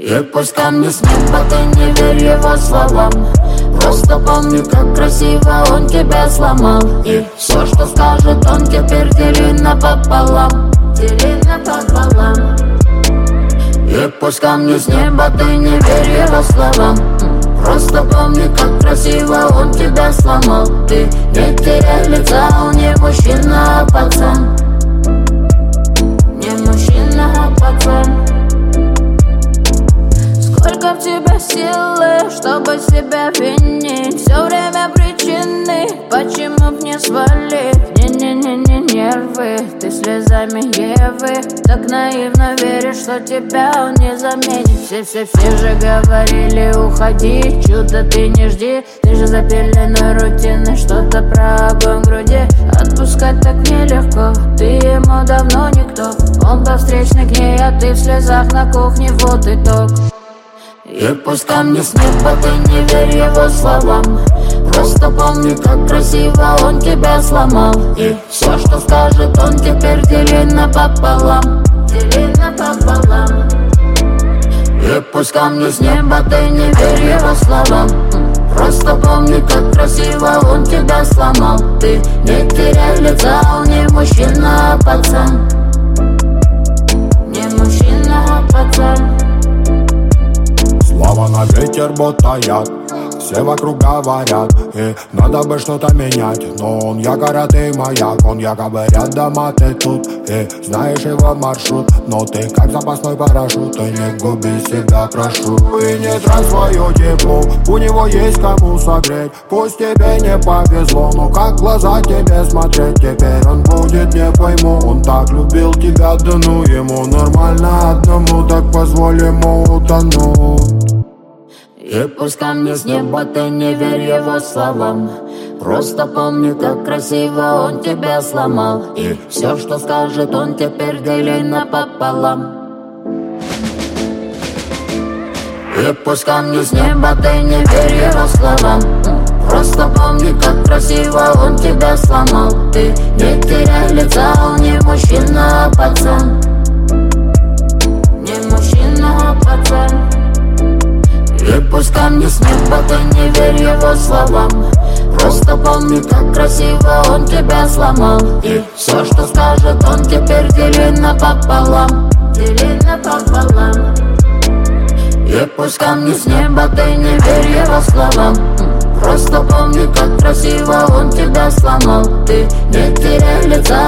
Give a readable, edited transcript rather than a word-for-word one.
И пусть камни с неба, ты не верь его словам. Просто помни, как красиво он тебя сломал. И все, что скажет он, теперь дели напополам. Дели напополам. И пусть камни с неба, ты не верь его словам. Просто помни, как красиво он тебя сломал. Ты не теряй лица, он не мужчина, а пацан. Не мужчина, а пацан. Сколько в тебе силы, чтобы себя винить? Все время причины, почему б не свалить? Не-не-не-не нервы, ты слезами Евы. Так наивно веришь, что тебя он не заменит. Все же говорили, уходи, чудо ты не жди. Ты же запиленной рутиной, что-то про огонь в груди. Отпускать так нелегко, ты ему давно никто. Он по встречной к ней, а ты в слезах на кухне, вот итог. И пусть камни с неба, ты не верь его словам. Просто помни, как красиво он тебя сломал. И все, что скажет он, теперь дели напополам. Дели напополам. И пусть камни с неба, ты не верь его словам. Просто помни, как красиво он тебя сломал. Ты не теряй лица, он не мужчина, а пацан. Не мужчина, а пацан. Слова на ветер, будто яд. Все вокруг говорят, и надо бы что-то менять. Но он якорь, а ты маяк. Он якобы рядом, а ты тут. И знаешь его маршрут, но ты как запасной парашют. Ты не губи себя, прошу. И не трать свое тепло, у него есть кому согреть. Пусть тебе не повезло, но как в глаза тебе смотреть? Теперь он будет, не пойму. Он так любил тебя, да ну ему нормально одному. Так позволь ему утонуть. И пусть камни с неба, ты не верь его словам. Просто помни, как красиво он тебя сломал. И все, что скажет он, теперь дели напополам. И пусть камни с неба, ты не верь его словам. Просто помни, как красиво он тебя сломал. Ты не теряй лица, он не мужчина, а пацан. Не мужчина, а пацан. И пусть камни с неба, ты не верь его словам. Просто помни, как красиво он тебя сломал. И все, что скажет он, теперь дели напополам. Дели напополам. И пусть камни с неба, ты не верь его словам. Просто помни, как красиво он тебя сломал. Ты не теряй лица,